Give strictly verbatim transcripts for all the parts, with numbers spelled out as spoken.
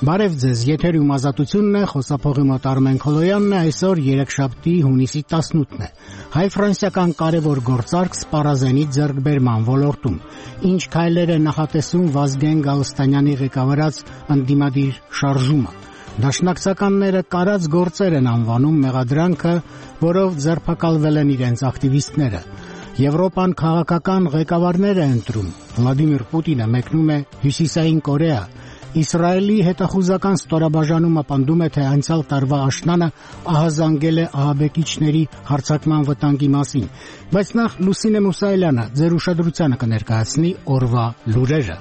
Բարև ձեզ, եթերում ազատությունն է, խոսափողի մոտ Արմեն Քոլոյանն է, այսօր երեքշաբթի հունիսի տասնութն է։ Հայ-ֆրանսիական կարևոր գործարք սպառազենի ձեռքբերման ոլորտում։ Ինչ քայլեր է նախատեսում Վազգեն Գալստանյանի ղեկավարած ընդդիմադիր շարժումը։ Դաշնակցականները կարած գործեր են անվանում մեղադրանքը, որով ձերբակալվել են իրենց ակտիվիստները։ Եվրոպան քաղաքական ղեկավարներ է ընտրում։ Վլադիմիր Պուտինը մեկնում է Հյուսիսային Կորեա։ Իսրայելի հետախուզական ստորաբաժանումը պնդում է, թե անցյալ տարվա աշնանը ահազանգել է ահաբեկիչների հարձակման վտանգի մասին։ Բայց նախ Լուսինե Մուսայելյանը ձեր ուշադրությանը կներկայացնի օրվա լուրերը։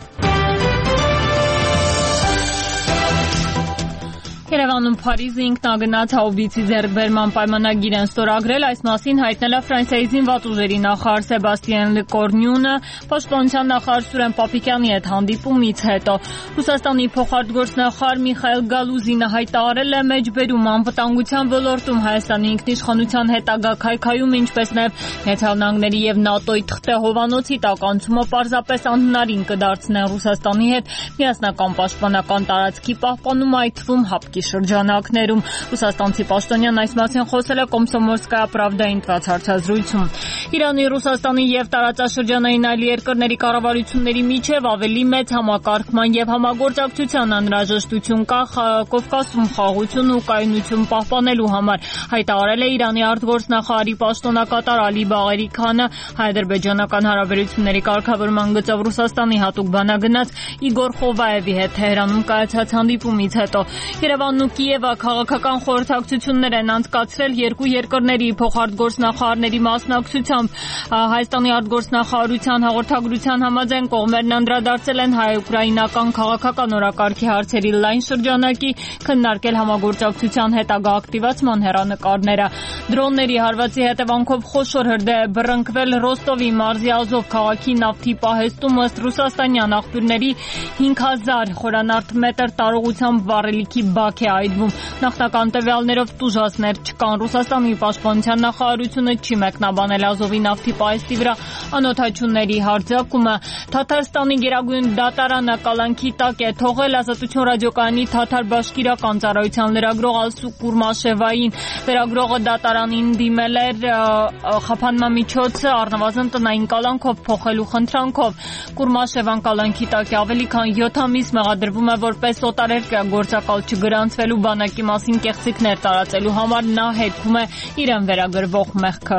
Երևանում Փարիզը ինքնագնաց հաուբիցի ձեռքբերման պայմանագիր են ստորագրել, այս մասին հայտնել է Ֆրանսիայի զինված ուժերի նախարար Սեբաստիեն Լեկորնյունը պաշտպանության նախարար Սուրեն Պապիկյանի հետ հանդիպումից հետո։ Ռուսաստանի փոխարտգործնախարար Միխայել Գալուզինը հայտարարել է մեջբերում անվտանգության ոլորտում Հայաստանի ինքնիշխանության հետագա քայքայում, ինչպես նաև Միացյալ Նահանգների եւ ՆԱՏՕ-ի թղթե հովանոցի տակ անցումը պարզապես անհնարին կդարձնեն Ռուսաստանի հետ միասնական պաշտպանական տարածքի պահպանումը, այդ թվում հապկի շրջանակներում։ Ռուսաստանցի պաշտոնյան այս մասին խոսել է Կոմսոմոլսկայա Պրավդային տված հարցազրույցում։ Իրանի, Ռուսաստանի եւ տարածաշրջանային այլ երկրների կառավարությունների միջև ավելի մեծ համակարգման եւ համագործակցության անհրաժեշտություն կա Կովկասում խաղաղություն ու կայունություն պահպանելու համար, հայտարարել է Իրանի արտգործնախարարի պաշտոնակատար Ալի Բաղերի Քանը հայ-ադրբեջանական հարաբերությունների կարգավորման գծով Ռուսաստանի հատուկ բանագնաց Իգոր Խովայևի հետ Թեհրանում կայացած հանդիպումից հետո։ Երևանն ու Կիևը քաղաքական խորհրդակցություններ են անցկացրել երկու երկրների փոխարտգործնախարարների մասնակցությամբ։ Հայաստանի արտգործնախարարության հաղորդագրության համաձայն կողմերն անդրադարձել են հայ-ուկրաինական քաղաքական օրակարգի հարցերի լայն շրջանակի, քննարկել համագործակցության հետագա ակտիվացման հեռանկարները։ Դրոնների հարվածի հետևանքով խոշոր հրդեհ է բռնկվել Ռոստովի մարզի Ազով քաղաքի նավթի պահեստում, ըստ ռուսաստանյան աղբյուրների հինգ հազար խորանարդ մետր տարողությամբ վառելիքի բակ է այդվում։ Նախնական տվյալներով տուժածներ չկան։ Ռուսաստանի պաշտպանության նախարարությունը չի մեկնաբանել Ազովի նավթի պահեստի վրա անօթաչուների հարձակումը։ Թաթարստանի գերագույն դատարանը կալանքի տակ է թողել Ազատություն ռադիոկայանի թաթար բաշկիրական ծառայության լրագրող Ալսու Կուրմաշևային։ Լրագրողը դատարանին դիմել էր խափանման միջոցը առնվազն տնային կալանքով փոխելու խնդրանքով։ Կուրմաշևան կալանքի տակ է ավելի քան յոթ ամիս, մեղադրվում է որպես օտարերկրյա գործակալ չգրանցվելու բանակի մասին կեղծիքներ տարածելու համար, նա հետքում է իրեն վերագրվող մեղքը։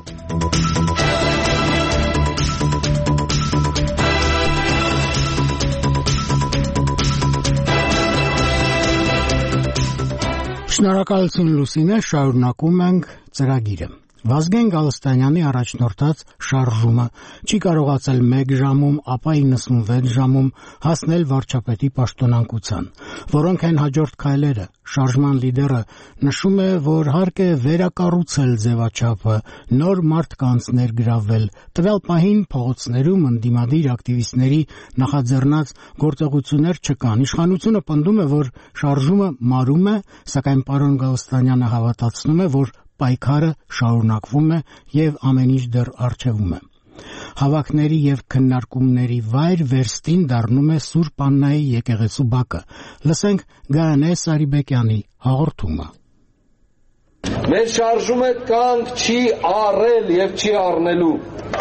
Շնորհակալություն Լուսինե, շարունակում ենք ծրագիրը։ Վազգեն Գալստանյանի առաջնորդած շարժումը չի կարողացել մեկ ժամում, ապա իննսունվեց ժամում հասնել վարչապետի պաշտոնանկության, որոնք են հաջորդ քայլերը։ Շարժման լիդերը նշում է, որ հարկ է վերակառուցել ձևաչափը, նոր մարդկանց ներգրավել։ Տվյալ պահին փողոցներում ընդդիմադիր ակտիվիստների նախաձեռնած գործողություններ չկան։ Իշխանությունը պնդում է, որ շարժումը մարում է, սակայն պարոն Գալստանյանը հավատացնում է, որ պայքարը շարունակվում է եւ ամեն ինչ դեռ առջևում է։ Հավաքների եւ քննարկումների վայր վերստին դառնում է Սուրբ Աննայի եկեղեցու բակը։ Լսենք Գայանե Սարիբեկյանի հաղորդումը։ Մեր շարժումը կանգ չի առել եւ չի առնելու։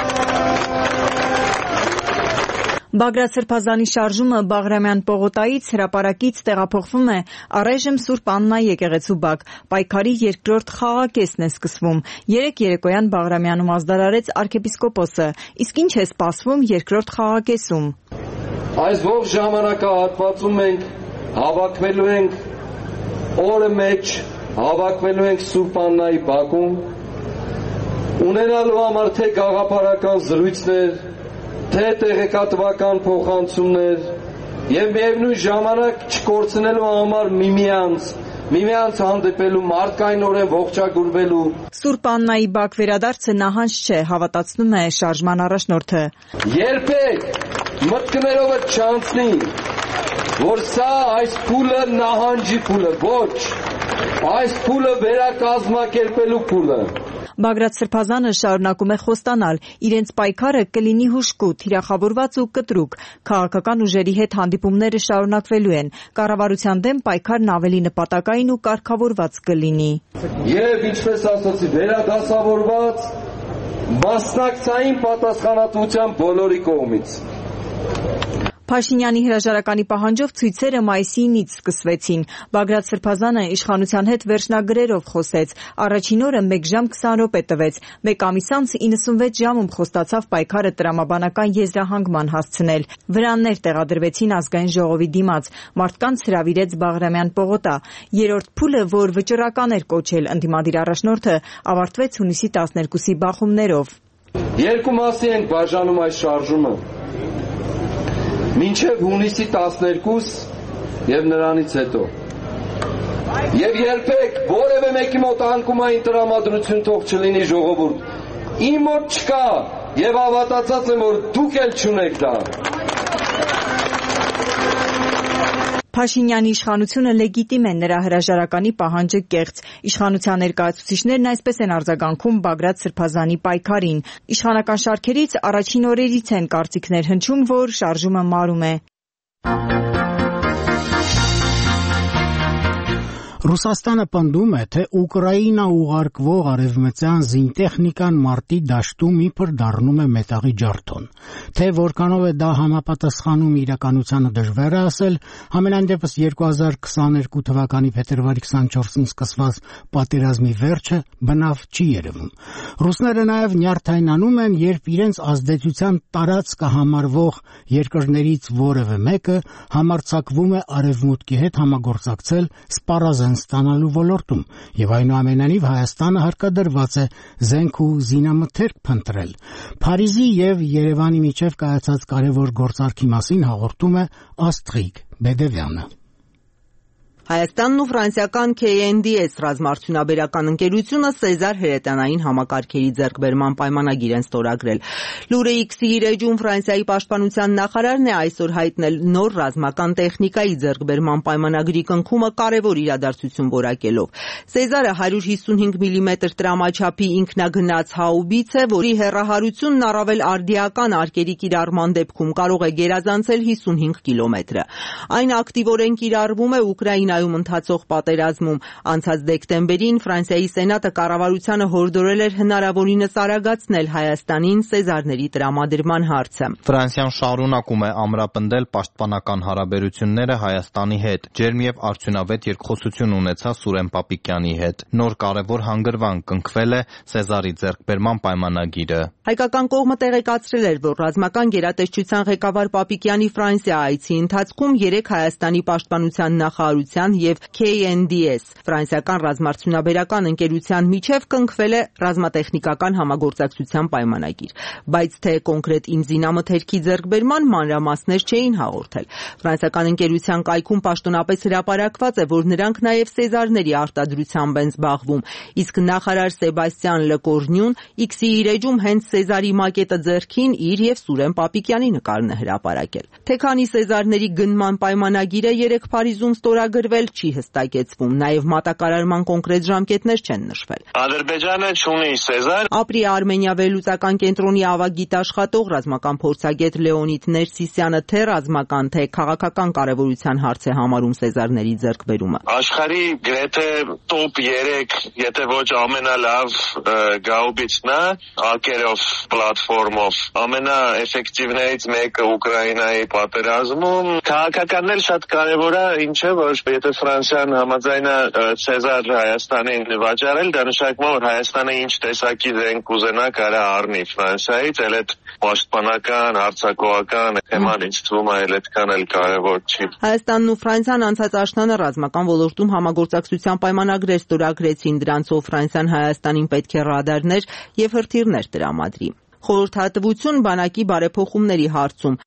Բագրատ Սրբազանի շարժումը Բաղրամյան պողոտայից հրապարակից տեղափոխվում է առայժմ Սուրբ Աննայի եկեղեցու բակ։ Պայքարի երկրորդ խաղակեսն է սկսվում։ Երեկ երեկոյան Բաղրամյանում ազդարարեց arczepiskopos-ը։ Իսկ ինչ է սպասվում երկրորդ խաղակեսում։ Այս ողջ ժամանակահատվածում մենք հավաքվելու ենք օրը մեջ, հավաքվելու ենք Սուրբ Աննայի բակում, ունենալու համար թե գաղափարական զրույցներ, թե տեղեկատվական փոխանցումներ եւ միևնույն ժամանակ չկորցնելու համար միմյանց միմյանց հանդիպելու, մարդկայնորեն ողջագուրվելու։ Սուրբ Աննայի բակ վերադարձը նահանջ չէ, հավատացնում է շարժման առաջնորդը։ Երբեք մտքներովդ չանցնի, որ սա այս փուլը նահանջի փուլը, ոչ, այս փուլը վերակազմակերպելու փուլը։ Բագրատ Սրբազանը շարունակում է խոստանալ, իրենց պայքարը կլինի հուժկու, թիրախավորված ու կտրուկ, քաղաքական ուժերի հետ հանդիպումները շարունակվելու են, կառավարության դեմ պայքարն ավելի նպատակային ու կարգավորված կլինի։ Եվ ինչպես ասացի, վերադասավորված մասնակցային պատասխանատվության բոլորի կողմից։ Փաշինյանի հրաժարականի պահանջով ցույցերը մայիսի ինից սկսվեցին։ Բագրատ Սրբազանը իշխանության հետ վերջնագրերով խոսեց։ Առաջին օրը մեկ ժամ քսան րոպե տվեց։ Մեկ ամիս անց իննսունվեց ժամում խոստացավ պայքարը տրամաբանական եզրահանգման հասցնել։ Վրաններ տեղադրվեցին ազգային ժողովի դիմաց։ Մարդկանց հրավիրեց Բաղրամյան պողոտա։ Երրորդ փուլը, որ վճռական էր կոչել ընդդիմադիր առաջնորդը, ավարտվեց հունիսի տասներկուսի բախումներով։ Երկու մասի ենք բաժանում այս շարժումը։ Մինչև հունիսի տասներկուս և նրանից հետո։ Եվ երբեք որևէ մեկի մոտ անկումային տրամադրություն թող չլինի ժողովուրդ։ Իմ մոտ չկա և հավատացած եմ, որ դուք էլ չունեք դա։ Փաշինյանի իշխանությունը լեգիտիմ է, նրա հրաժարականի պահանջը կեղծ։ Իշխանության ներկայացուցիչներն այսպես են արձագանքում Բագրատ Սրբազանի պայքարին։ Իշխանական շարքերից առաջին օրերից են կարծիքներ հնչում, որ շարժումը մարում է։ Ռուսաստանը պնդում է, թե Ուկրաինա ուղարկվող արևմտյան զինտեխնիկան մարտի դաշտում իբր դառնում է մետաղի ջարդոն։ Թե որքանով է դա համապատասխանում իրականությանը դժվար է ասել, համենայն դեպս երկու հազար քսաներկու թվականի փետրվարի քսանչորսին սկսված պատերազմի վերջը բնավ չի երևում։ Ռուսները նաև նյարդայնանում են, երբ իրենց ազդեցության տարածքը համարվող երկրներից որևէ մեկը համարձակվում է արևմուտքի հետ համագործակցել սպառազեն ստանալու ոլորտում, եւ այնուամենայնիվ Հայաստանը հարկադրված է զենք ու զինամթերք փնտրել։ Փարիզի եւ Երևանի միջև կայացած կարևոր գործարքի մասին հաղորդում է Աստղիկ Բեդևյանը։ Հայաստանն ու ֆրանսիական K N D S ռազմարդյունաբերական ընկերությունը Սեզար հրետանային համակարգերի ձեռքբերման պայմանագիր են ստորագրել։ Լուրը X-ի իր էջում Ֆրանսիայի պաշտպանության նախարարն է այսօր հայտնել նոր ռազմական տեխնիկայի ձեռքբերման պայմանագրի կնքումը կարևոր իրադարձություն որակելով։ Սեզարը հարյուր հիսունհինգ միլիմետր տրամաչափի ինքնագնաց հաուբից է, որի հեռահարությունն առավել արդիական արկերի կիրառման դեպքում կարող է գերազանցել հիսունհինգ կիլոմետրը։ Այն ակտիվորեն կիրառվում է Ուկրաինա ընթացող պատերազմում։ Անցած դեկտեմբերին Ֆրանսիայի Սենատը կառավարությանը հորդորել էր հնարավորինս արագացնել Հայաստանին Սեզարների տրամադրման հարցը։ Ֆրանսիան շարունակում է ամրապնդել պաշտպանական հարաբերությունները Հայաստանի հետ։ Ջերմ եւ արդյունավետ երկխոսություն ունեցա Սուրեն Պապիկյանի հետ։ Նոր կարևոր հանգրվան կնքվել է Սեզարի ձեռքբերման պայմանագիրը։ Հայկական կողմը տեղեկացրել էր, որ ռազմական գերատեսչության ղեկավար Պապիկյանի Ֆրանսիա այցի ընթացքում երեք Հայաստանի պաշտպանության նախարարության եւ K N D S ֆրանսիական ռազմարդյունաբերական ընկերության միջև կնքվել է ռազմատեխնիկական համագործակցության պայմանագիր, բայց թե կոնկրետ ինզինամթերքի ձեռքբերման մանրամասներ չէին հաղորդել։ Ֆրանսիական ընկերության կայքում պաշտոնապես հրապարակված է, որ նրանք նաեւ Սեզարների արտադրությամբ են զբաղվում, իսկ նախարար Սեբաստիան Լեկորնյուն X-ի իր էջում հենց Սեզարի մակետը ձեռքին իր եւ Սուրեն Պապիկյանի նկարն է հրապարակել։ Թե քանի Սեզարների գնման պայմանագիրը երեք Փարիզում ստորագրվել չի հստակեցվում, նաև մատակարարման կոնկրետ ժամկետներ չեն նշվել։ Ադրբեջանը չունի Սեզար։ Ապրի Արմենիա վերլուծական կենտրոնի ավագիտ աշխատող ռազմական փորձագետ Լեոնիդ Ներսիսյանը թե ռազմական, թե քաղաքական կարևորության հարց է համարում Սեզարների ձեռքբերումը։ Աշխարհի գրեթե տոպ երեք, եթե ոչ ամենալավ գաուբիցն է, ակերով պլատֆորմով, ամենաէֆեկտիվներից մեկը Ուկրաինայի պատերազմում։ Քաղաքականն էլ շատ կարևոր է, ինչը որ եթե Ֆրանսիան համաձայնա Սեզար Հայաստանին վաճառել, դա նշանակում է, որ Հայաստանը ինչ տեսակի զենք ուզենա կարա առնի Ֆրանսիայից, էլ այդ պաշտպանական, հարձակողական թեման ինձ թվում է էլ այդքան էլ կարևոր չի։ Հայաստանն ու Ֆրանսիան անցած աշնանը ռազմական ոլորտում համագործակցության պայմանագրեր ստորագրեցին, դրանցով Ֆրանսիան Հայաստանին պետք է ռադարներ եւ հրթիռներ տրամադրի։ Խորհրդատվություն բանակի բարեփոխումների հարցում։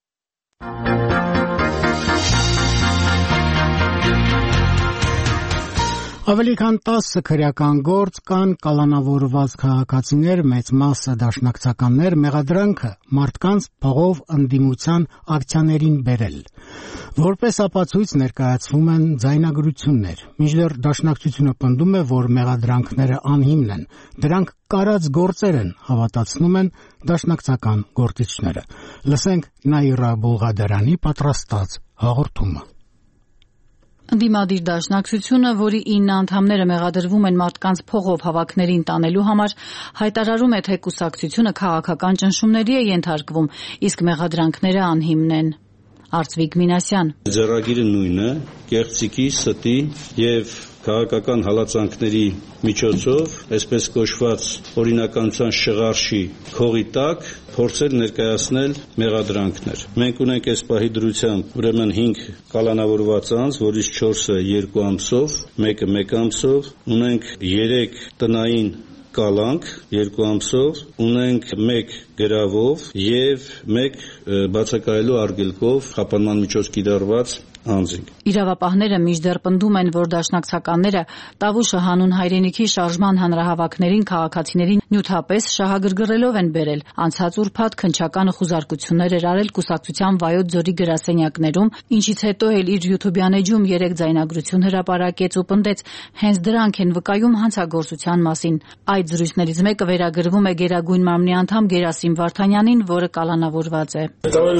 Ավելի քան տասը քրեական գործ կան կալանավորված քաղաքացիներ, մեծ մասը դաշնակցականներ, մեղադրանքը մարդկանց փողով ընդդիմության ակցիաներին բերել։ Որպես ապացույց ներկայացվում են ձայնագրություններ։ Մինչդեռ դաշնակցությունը պնդում է, որ մեղադրանքները անհիմն են, դրանք կարած գործեր են, հավատացնում են դաշնակցական գործիչները։ Լսենք Նաիրա Բուլղադարյանի պատրաստած հաղորդումը։ Ընդդիմադիր դաշնակցությունը, որի ինը անդամները մեղադրվում են մարդկանց փողով հավաքներին տանելու համար, հայտարարում է, թե կուսակցությունը քաղաքական ճնշումների է ենթարկվում, իսկ մեղադրանքները անհիմն են։ Արծվիկ Մինասյան. Ձեռագիրը նույնը, կեղծիքի, ստի եւ քաղաքական հալածանքների միջոցով, այսպես կոչված օրինականության շղարշի քողի տակ փորձել ներկայացնել մեղադրանքներ։ Մենք ունենք այս պահի դրությամբ ուրեմն հինգ կալանավորված անձ, որից չորսը երկու ամսով, մեկը մեկ ամսով, ունենք երեք տնային կալանք երկու ամսով, ունենք մեկ գրավով եւ մեկ բացակայելու արգելքով խափանման միջոց կիրառված անձինք։ Իրավապահները մինչդեռ պնդում են, որ դաշնակցականները Տավուշը հանուն հայրենիքի շարժման հանրահավաքներին քաղաքացիներին նյութապես շահագրգռելով են բերել։ Անցած ուրբաթ քննչականը խուզարկություններ էր արել կուսակցության Վայոց ձորի գրասենյակներում, ինչից հետո էլ իր յութուբյան էջում երեք ձայնագրություն հրապարակեց ու պնդեց հենց դրանք են վկայում հանցագործության մասին։ Այդ զրույցներից մեկը վերագրվում է Գերագույն մարմնի անդամ Գերասիմ Վարդանյանին, որը կալանավորված է։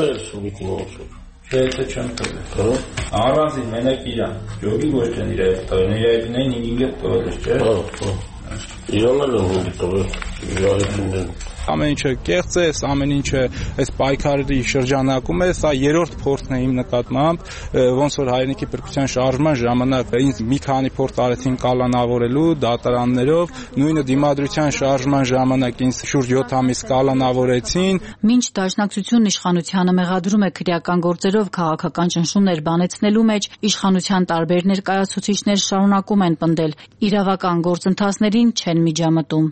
Չէ, չեմ տվել։ Առանձին մենակ իրան, ջոգի ոչ չեն իր հետ տվել, իր հետ նեն ինգը տվել ես, չէ։ Հա, հա։ Իրանալ են ինգը տվել, իր հետ նեն։ Ամեն ինչը կեղծ է, ամեն ինչը այս պայքարի շրջանակում է, սա երրորդ փորձն է իմ նկատմամբ, ոնց որ հայրենիքի փրկության շարժման ժամանակ ինձ մի քանի փորձ արեցին կալանավորելու դատարաններով, նույնը դիմադրության շարժման ժամանակ ինձ շուրջ յոթ ամիս կալանավորեցին։ Մինչ դաշնակցությունն իշխանությանը մեղադրում է քրեական գործերով քաղաքական ճնշումներ բանեցնելու մեջ, իշխանության տարբեր ներկայացուցիչներ շարունակում են պնդել, իրավական գործընթացներին չեն միջամտում։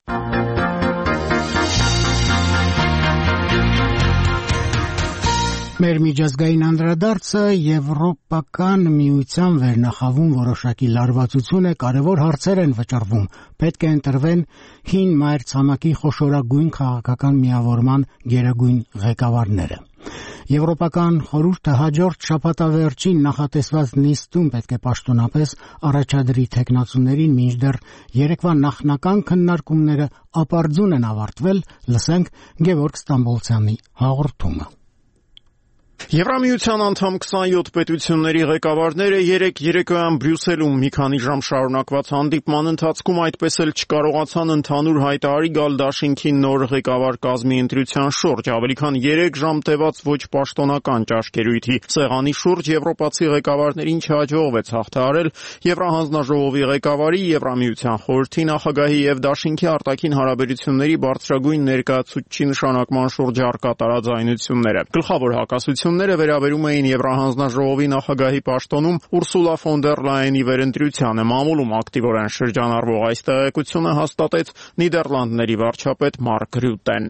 Մեր միջազգային անդրադարձը Եվրոպական միության վերնախավում որոշակի լարվածություն է, կարևոր հարցեր են վճռվում, պետք է ընտրվեն հին մայրցամաքի խոշորագույն քաղաքական միավորման գերագույն ղեկավարները։ Եվրոպական խորհուրդը հաջորդ շաբաթավերջին նախատեսված նիստում պետք է պաշտոնապես առաջադրի թեկնածուներին, մինչդեռ երեկվա նախնական քննարկումները ապարդյուն են ավարտվել, լսենք Գևորգ Ստամբոլցյանի հաղորդումը։ Եվրամիության անդամ քսանյոթ պետությունների ղեկավարները երեկ երեկոյան Բրյուսելում մի քանի ժամ շարունակված հանդիպման ընթացքում այդպես էլ չկարողացան ընդհանուր հայտարարի գալ դաշինքի նոր ղեկավար կազմի ընտրության շուրջ։ Ավելի քան երեք ժամ տևած ոչ պաշտոնական ճաշկերույթի սեղանի շուրջ եվրոպացի ղեկավարներին չհաջողվեց հաղթահարել Եվրահանձնաժողովի ղեկավարի, Եվրամիության խորհրդի նախագահի եւ դաշինքի արտաքին հարաբերությունների բարձրագույն ներկայացուցիչի նշանակման շուրջ առկա տարաձայնությունները։ Գլխավոր հակասություն վերաբերում էին Եվրահանձնաժողովի նախագահի պաշտոնում Ուրսուլա ֆոն դեր Լայենի վերընտրությանը։ Մամուլում ակտիվորեն շրջանառվող այս տեղեկությունը հաստատեց Նիդերլանդների վարչապետ Մարկ Ռյուտեն։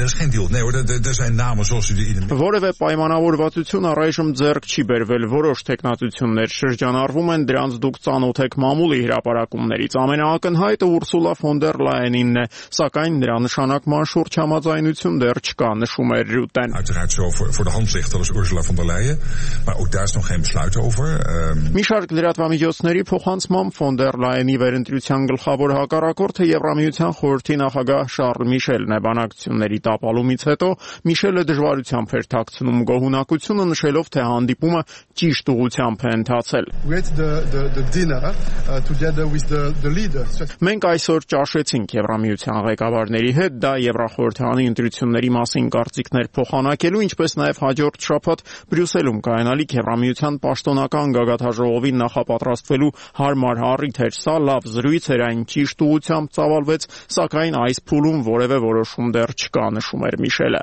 Որևէ պայմանավորվածություն առայժմ ձեռք չի բերվել, որոշ թեկնածություններ շրջանառվում են, դրանց դուք ծանոթ եք մամուլի հրապարակումներից։ Ամենաակնհայտը Ուրսուլա ֆոն դեր Լայենինն է, սակայն նրա նշանակման շուրջ համաձայնություն դեռ չկա, նշում է Ռյուտեն։ Ursula von der Leyen, maar ook daar is nog geen besluit over. Մի շարք լրատվամիջոցների փոխանցմամբ ֆոն դեր Լայենի վերընտրության գլխավոր հակառակորդը Եվրամիության խորհրդի նախագահ Շարլ Միշելն է։ Բանակցությունների տապալումից հետո Միշելը դժվարությամբ էր թաքցնում գոհունակությունը, նշելով, թե հանդիպումը ճիշտ ուղղությամբ է ընթացել։ Մենք այսօր ճաշեցինք Եվրամիության ղեկավարների հետ, դա Եվրախորհրդանի ընտրությունների մասին կարծիքներ փոխանակելու, ինչպես նաև հաջորդ շաբաթ Բրյուսելում կայանալիք Եվրամիության պաշտոնական գագաթաժողովին նախապատրաստվելու հարմար առիթ էր։ Սա լավ զրույց էր, այն ճիշտ ուղղությամբ ծավալվեց, սակայն այս փուլում որևէ որոշում դեռ չկա, նշում էր Միշելը։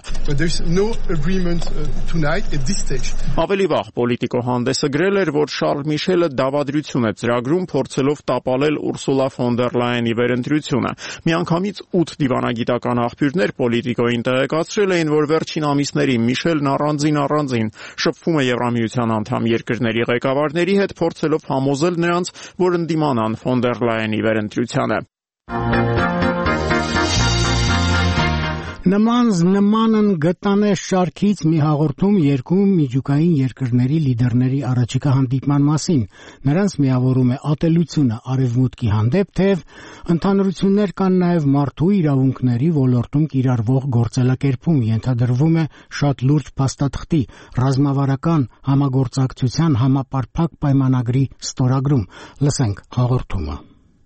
Ավելի վաղ Պոլիտիկո հանդեսը գրել էր, որ Շարլ Միշելը դավադրություն է ծրագրում, փորձելով տապալել Ուրսուլա ֆոն դեր Լայենի վերընտրությունը։ Միանգամից ութ դիվանագիտական աղբյուրներ Պոլիտիկոին տեղեկացրել էին, որ վերջին ամիսներին Միշելն առանձին առանձին առանձին շփվում է Եվրամիության անդամ երկրների ղեկավարների հետ, փորձելով համոզել նրանց, որ ընդդիմանան ֆոն դեր Լայենի վերընտրությանը։ Նման նմանն գտանե շարքից մի հաղորդում երկու միջուկային երկրների լիդերների առաջիկա հանդիպման մասին։ Նրանց միավորում է ատելությունը արևմուտքի հանդեպ, թեև ընդհանրություններ կան նաև մարդու իրավունքների ոլորտում կիրառվող գործելակերպում, ենթադրվում է շատ լուրջ փաստաթղթի, ռազմավարական համագործակցության համապարփակ պայմանագրի ստորագրում։ Լսենք հաղորդումը։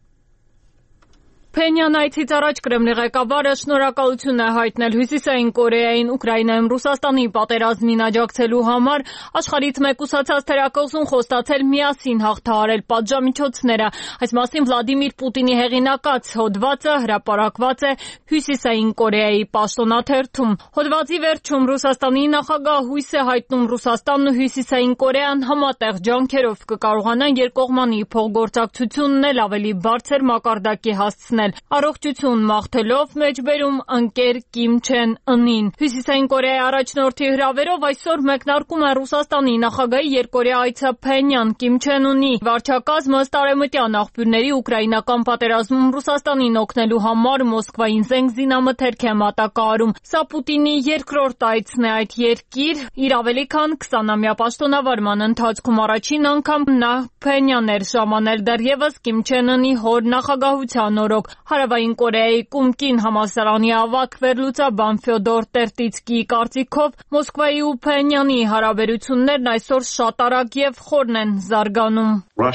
Փենյան այցից առաջ Կրեմլի ղեկավարը շնորհակալություն է հայտնել Հյուսիսային Կորեային Ուկրաինայում Ռուսաստանի պատերազմին աջակցելու համար, աշխարհից մեկուսացած թերակղզուն խոստացել միասին հաղթահարել պատժամիջոցները։ Այս մասին Վլադիմիր Պուտինի հեղինակած հոդվածը հրապարակված է Հյուսիսային Կորեայի պաշտոնաթերթում։ Հոդվածի վերջում Ռուսաստանի նախագահ հույս է հայտնում Ռուսաստանն ու Հյուսիսային Կորեան համատեղ ջանքերով կկարողանան երկկողմանի փոխգործակցությունն էլ ավելի բարձր մակարդակի հասցնել։ Առողջություն մաղթելով մեջբերում ընկեր Կիմ Չեն Ընին։ Հյուսիսային Կորեայի առաջնորդի հրավերով այսօր մեկնարկում է Ռուսաստանի նախագահի երկօրյա այցը Փենյան։ Կիմ Չեն Ունի վարչակազմը ըստ արևմտյան աղբյուրների ուկրաինական պատերազմում Ռուսաստանին օգնելու համար Մոսկվային զենք զինամթերք է մատակարարում։ Սա Պուտինի երկրորդ այցն է այդ երկիր իր ավելի քան քսանամյա պաշտոնավարման ընթացքում։ Առաջին անգամ նա Փենյան էր ժամանել դեռևս Կիմ Չեն Ունի հոր նախագահության օրոք։ Հարավային Կորեայի Կումկին համալսարանի ավագ վերլուծաբան Ֆյոդոր Տերտիցկիի կարծիքով Մոսկվայի ու Փենյանի հարաբերություններն այսօր շատ արագ եւ խորն են զարգանում։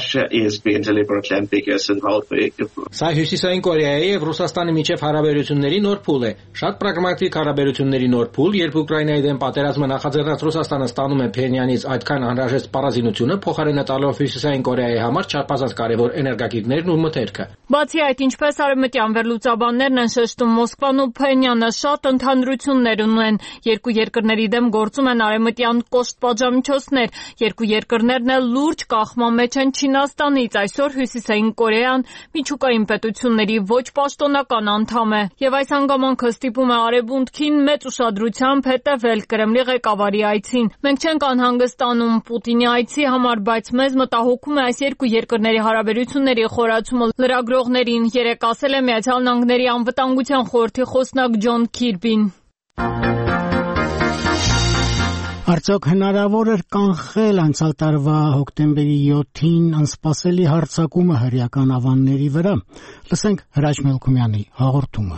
Սա Հյուսիսային Կորեայի եւ Ռուսաստանի միջև հարաբերությունների նոր փուլ է։ Շատ պրագմատիկ հարաբերությունների նոր փուլ, երբ Ուկրաինայի դեմ պատերազմը նախաձեռնած Ռուսաստանը ստանում է Փենյանից այդքան անհրաժեշտ պարազինությունը, փոխարենը տալով Հյուսիսային Կորեայի համար չափազանց կարևոր էներգակիրներն ու մթերքը։ Բացի այդ, ինչպես արևմտյան վերլուծաբաններն են շեշտում, Մոսկվան ու Փենյանը շատ ընդհանրություններ ունեն։ Երկու երկրների դեմ գործում են արևմտյան կոշտ պատժամիջոցներ։ Երկու երկրներն էլ լուրջ կախման մեջ են Չինաստանից։ Այսօր Հյուսիսային Կորեան միջուկային պետությունների ոչ պաշտոնական անդամ է։ Եվ այս հանգամանքը ստիպում է արևմուտքին մեծ ուշադրությամբ հետևել Կրեմլի ղեկավարի այցին։ Մենք չենք անհանգստանում Պուտինի այցի համար, բայց մեզ մտահոգում է այս երկու երկրների հարաբերությունների խորացումը։ Լրագրողներին երեկ ասել է Միացյալ Նահանգների անվտանգության խորհրդի խոսնակ Ջոն Քիրբին։ Արդյոք հնարավոր էր կանխել անցյալ տարվա հոկտեմբերի յոթին անսպասելի հարձակումը հրեական ավանների վրա։ Լսենք Հրաչ Մելքումյանի հաղորդումը։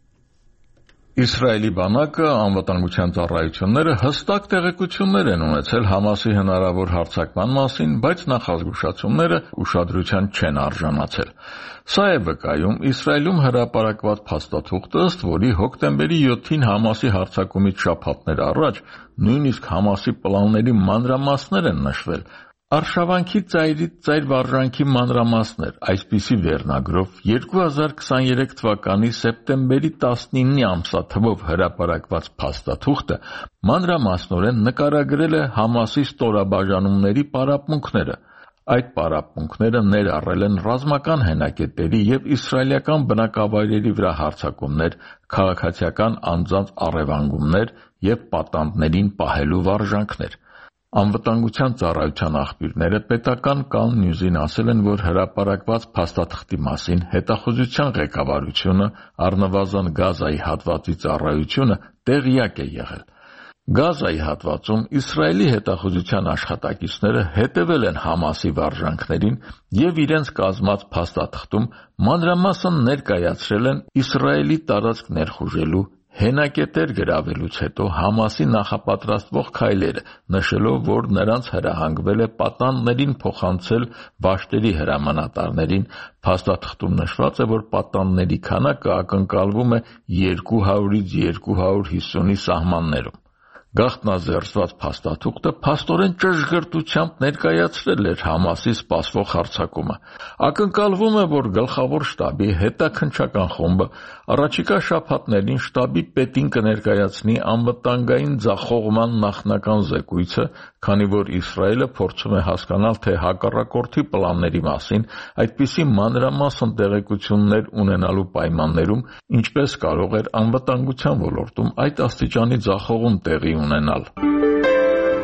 Իսրայելի բանակը անվտանգության ծառայությունները հստակ տեղեկություններ են ունեցել Համասի հնարավոր հարձակման մասին, բայց նախազգուշացումները ուշադրության չեն արժանացել։ Սա է վկայում Իսրայելում հրապարակված փաստաթուղթը, ըստ որի հոկտեմբերի յոթին Համասի հարձակումից շաբաթներ առաջ նույնիսկ Համասի պլանների մանրամասներ են նշվել։ Արշավանքի ծայրից ծայր վարժանքի մանրամասներ, այսպիսի վերնագրով երկու հազար քսաներեք թվականի սեպտեմբերի տասնինի ամսաթվով հրապարակված փաստաթուղթը մանրամասնորեն նկարագրել է Համասի ստորաբաժանումների պարապմունքները։ Այդ պարապմունքները ներառել են ռազմական հենակետերի եւ իսրայելական բնակավայրերի վրա հարձակումներ, քաղաքացիական անձանց առևանգումներ եւ պատանդներին պահելու վարժանքներ։ Անվտանգության ծառայության աղբյուրները պետական Cal News-ին ասել են, որ հրապարակված փաստաթղթի մասին հետախուզության ղեկավարությունը, առնվազն Գազայի հատվածի ծառայությունը տեղյակ է եղել։ Գազայի հատվածում Իսրայելի հետախուզության աշխատակիցները հետևել են Համասի վարժանքներին եւ իրենց կազմած փաստաթղթում մանրամասն ներկայացրել են Իսրայելի տարածք ներխուժելու հենակետեր գրավելուց հետո Համասի նախապատրաստվող քայլերը, նշելով, որ նրանց հրահանգվել է պատանդներին փոխանցել վաշտերի հրամանատարներին։ Փաստաթղթում նշված է, որ պատանդների քանակը ակնկալվում է երկու հարյուրից երկու հարյուր հիսունի սահմաններում։ Գաղտնազերծված փաստաթուղթը փաստորեն ճշգրտությամբ ներկայացրել էր Համասի սպասվող հարձակումը։ Ակնկալվում է, որ գլխավոր շտաբի հետաքննչական խումբը առաջիկա շաբաթներին շտաբի պետին կներկայացնի անվտանգային ձախողման նախնական զեկույցը, քանի որ Իսրայելը փորձում է հասկանալ, թե հակառակորդի պլանների մասին այդպիսի մանրամասն տեղեկություններ ունենալու պայմաններում ինչպես կարող էր անվտանգության ոլորտում այդ աստիճանի ձախողում տեղի ունենալ։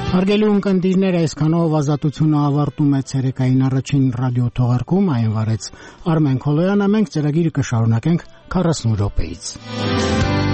Հարգելի ունկնդիրներ, այսքանով ազատությունը ավարտում է ցերեկային առաջին ռադիո թողարկում, այն վարեց Արմեն Քոլոյանը, մենք ծրագիրը կշարունակենք քառասուն րոպեից։